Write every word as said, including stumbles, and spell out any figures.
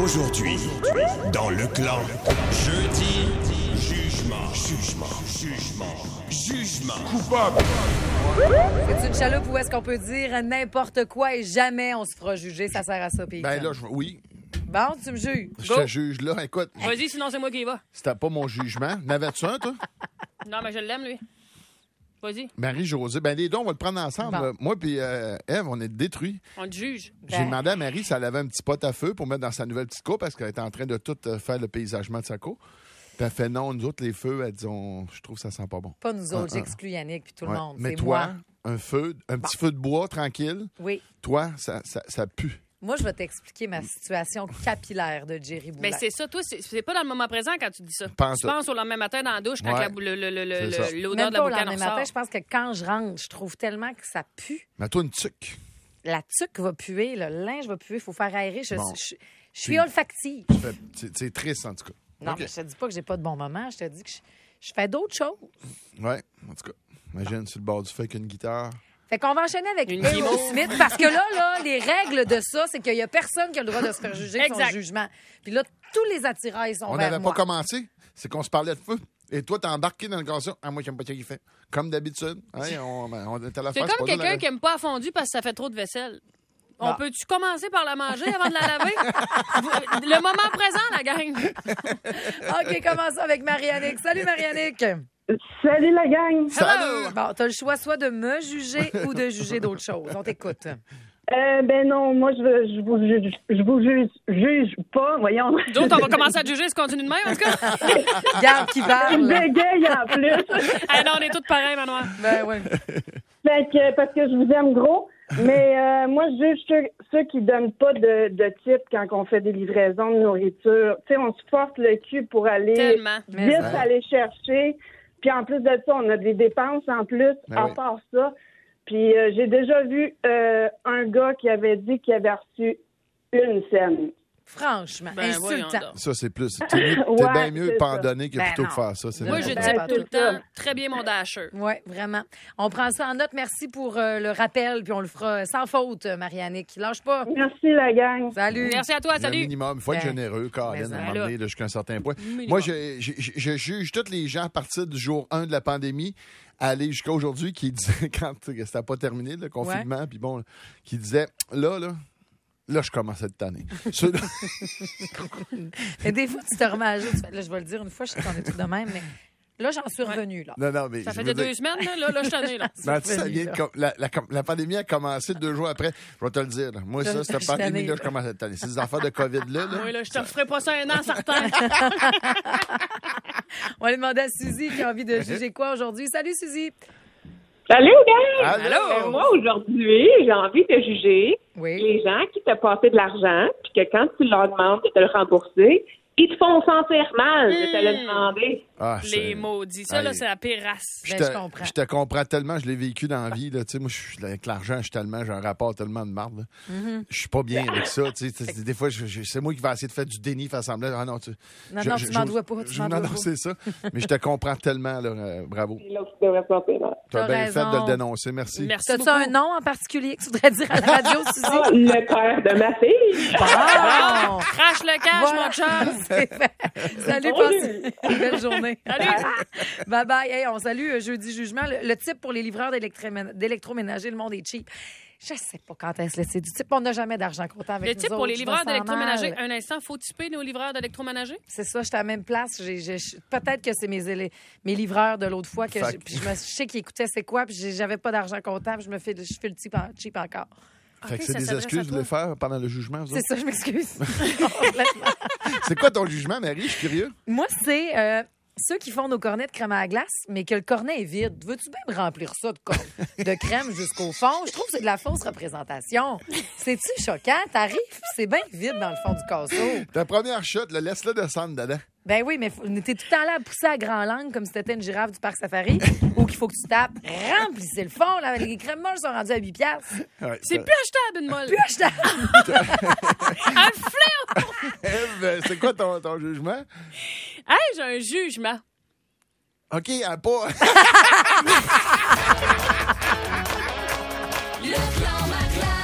Aujourd'hui, dans le clan, jeudi, jugement, jugement, jugement, jugement. Coupable. C'est une chaloupe où est-ce qu'on peut dire n'importe quoi et jamais on se fera juger. Ça sert à ça, Pete. Ben là, je, oui. Bon, tu me juges. Je te juge là. Écoute, Vas-y, sinon c'est moi qui y va. c'était pas mon jugement. N'avais-tu un, toi? Non, mais je l'aime, lui. Vas-y, Marie-Josée. Ben les deux, on va le prendre ensemble. Bon. là. Moi puis euh, Ève, on est détruits. on te juge. J'ai Ben. demandé à Marie si elle avait un petit pot à feu pour mettre dans sa nouvelle petite cour parce qu'elle était en train de tout euh, faire le paysagement de sa cour. Puis elle fait non, nous autres, les feux, elle dit, on- je trouve que ça sent pas bon. Pas nous autres, Ah, ah. j'exclus Yannick puis tout Ouais. le monde. Mais C'est toi, moi. un feu, un petit feu de bois tranquille, Oui. toi, ça, ça, ça pue. Moi, je vais t'expliquer ma situation capillaire de Jerry Boulet. Mais c'est ça, toi, c'est c'est pas dans le moment présent quand tu dis ça. Pense tu ça. penses au lendemain matin dans la douche quand Ouais. la bou- le- le- le- le- C'est ça. le- l'odeur Même de la pas au boucane lendemain ressort. matin, je pense que quand je rentre, je trouve tellement que ça pue. Mais toi, une tuque. La tuque va puer, le linge va puer, il faut faire aérer. Je, Bon. je- je suis Puis- olfactive. Tu fais- C'est c'est triste, en tout cas. Non, OK. mais je te dis pas que j'ai pas de bons moments. Je te dis que je, je fais d'autres choses. Ouais, en tout cas. Imagine sur le bord du feu avec une guitare. Fait qu'on va enchaîner avec Une Aerosmith parce que là, là, les règles de ça, c'est qu'il y a personne qui a le droit de se faire juger de son Exact. jugement. Puis là, tous les attirails sont On vers n'avait moi. pas commencé. C'est qu'on se parlait de feu. Et toi, t'es embarqué dans le conversation. Ah, moi, j'aime pas ce qu'il fait. Comme d'habitude. Hein, on, on est à la C'est face, comme pas quelqu'un là, qui aime pas la fondue parce que ça fait trop de vaisselle. On Ah. peut-tu commencer par la manger avant de la laver? Vous- le moment présent, la gang. OK, commençons avec Mariannick. Salut, Mariannick. Salut la gang! Salut! Bon, t'as le choix soit de me juger ou de juger d'autres choses. On t'écoute. Euh, ben non, moi je veux, je vous juge, je vous juge, juge pas, voyons. D'autres, on va commencer à te juger, se continue de même, en tout cas. Garde qui Je parle. bégaye en plus. Ah non, on est tous pareils, Manoir. Ben oui. Fait que, parce que je vous aime gros, mais euh, moi je juge ceux, ceux qui donnent pas de, de tips quand on fait des livraisons de nourriture. Tu sais, on se force le cul pour aller Tellement. Mais vite ça. aller chercher. Puis en plus de ça, on a des dépenses en plus, Ben à oui. part ça. Puis euh, j'ai déjà vu euh, un gars qui avait dit qu'il avait reçu une scène. Franchement, Ben, voyons insultant. donc. Ça, c'est plus. T'es mieux- t'es Ouais, bien mieux de c'est ça. pardonner que Ben plutôt non. que faire ça. C'est Moi, vrai. je Ben, type c'est tout le ça. temps très bien mon dasher. Oui, vraiment. On prend ça en note. Merci pour euh, le rappel, puis on le fera sans faute, Mariannick. Lâche pas. Merci la gang. Salut. Merci à toi, Le salut. minimum. Il faut être Ben, généreux, Colin, mais à ça, un moment là. donné, là, jusqu'à un certain point. Minimum. Moi, je, je, je- je juge tous les gens à partir du jour un de la pandémie à aller jusqu'à aujourd'hui qui disaient, quand c'était pas terminé, le confinement, puis bon, qui disaient, là, là, là, je commence à être tanné. Ceux- Mais des fois, tu te remets à jour. Tu fais, là, je vais le dire une fois, je sais qu'on est tous de même, mais là, j'en suis revenue. Là. non, non, mais Ça je fait veux deux dire- semaines, là, là, là, je suis tannée, là. Ben, tu sais, ça Revenu, vient là. de com- la, la, com- la pandémie a commencé deux jours après. Je vais te le dire. là. Moi, Je- ça, je cette suis tannée, pandémie-là, là. je commence à être tanné. C'est des affaires de COVID-là. Là. Oui, là, je te referai pas ça un an, certain. On va aller demander à Suzy qui a envie de juger quoi aujourd'hui. Salut, Suzy. Salut, gang! Allô? Euh, moi, aujourd'hui, j'ai envie de juger Oui. les gens qui t'ont passé de l'argent, puis que quand tu leur demandes de te le rembourser, ils te font sentir mal de te le demander. Ah, Les c'est- maudits. Ça, là, Hey. c'est la pire race. Je Ben, te, je comprends. je te comprends tellement, je l'ai vécu dans la vie. Là, tu sais, moi, je suis avec l'argent, je suis tellement, j'ai un rapport tellement de marde. là. Mm-hmm. Je suis pas bien avec ça. tu sais, tu sais, Des fois, je- je- c'est moi qui vais essayer de faire du déni, faire semblant. Ah non, tu, Non, je- non, je- tu m'en je- dois pas. Tu je- m'en non, dois non, pas. c'est ça. Mais je te comprends tellement. Là, euh, bravo. C'est là où tu devrais sentir mal. Tu as T'as bien fait raison. de le dénoncer. Merci. Merci T'as-tu beaucoup. un nom en particulier que tu voudrais dire à la radio, Suzy? Ah, le père de ma fille. Ah! Crache le cash, Voilà. mon chum. C'est fait. Salut, Salut. passe une belle journée. Salut. Bye bye. Hey, on salue euh, Jeudi Jugement. Le, le type pour les livreurs d'électromén- d'électroménager, le monde est cheap. Je sais pas quand est-ce que c'est du type. On n'a jamais d'argent comptant avec Le nous type pour autres. les Je me livreurs sens d'électroménager, mal. un instant, faut typer nos livreurs d'électroménager? C'est ça, j'étais à la même place. J'ai- j'ai- Peut-être que c'est mes, élé- mes livreurs de l'autre fois que Fait j'ai- que- puis je, me, je sais qu'ils écoutaient c'est quoi, puis j'ai- j'avais pas d'argent comptant, puis je me fais, je fais le cheap, en- cheap encore. Fait que Ok, c'est ça des s'adresse excuses à que vous voulez faire pendant le jugement. vous C'est autres? ça, je m'excuse. Complètement. C'est quoi ton jugement, Marie? Je suis curieux. Moi, c'est euh, ceux qui font nos cornets de crème à la glace, mais que le cornet est vide. Veux-tu bien me remplir ça de, cor- de crème jusqu'au fond? Je trouve que c'est de la fausse représentation. C'est-tu choquant? T'arrives, puis c'est bien vide dans le fond du casseau. Ta première shot, là, laisse-le descendre dedans. Ben oui, mais faut- t'es tout le temps là à pousser à grand langue comme si t'étais une girafe du parc safari ou qu'il faut que tu tapes. Remplissez le fond, là. Les crèmes molles sont rendues à huit piastres. Ouais, C'est ça- plus achetable, une molle. Plus achetable. Un fléau! Ève, euh, c'est quoi ton, ton jugement? Hey, j'ai un jugement. OK, à pas. Le clan Macla.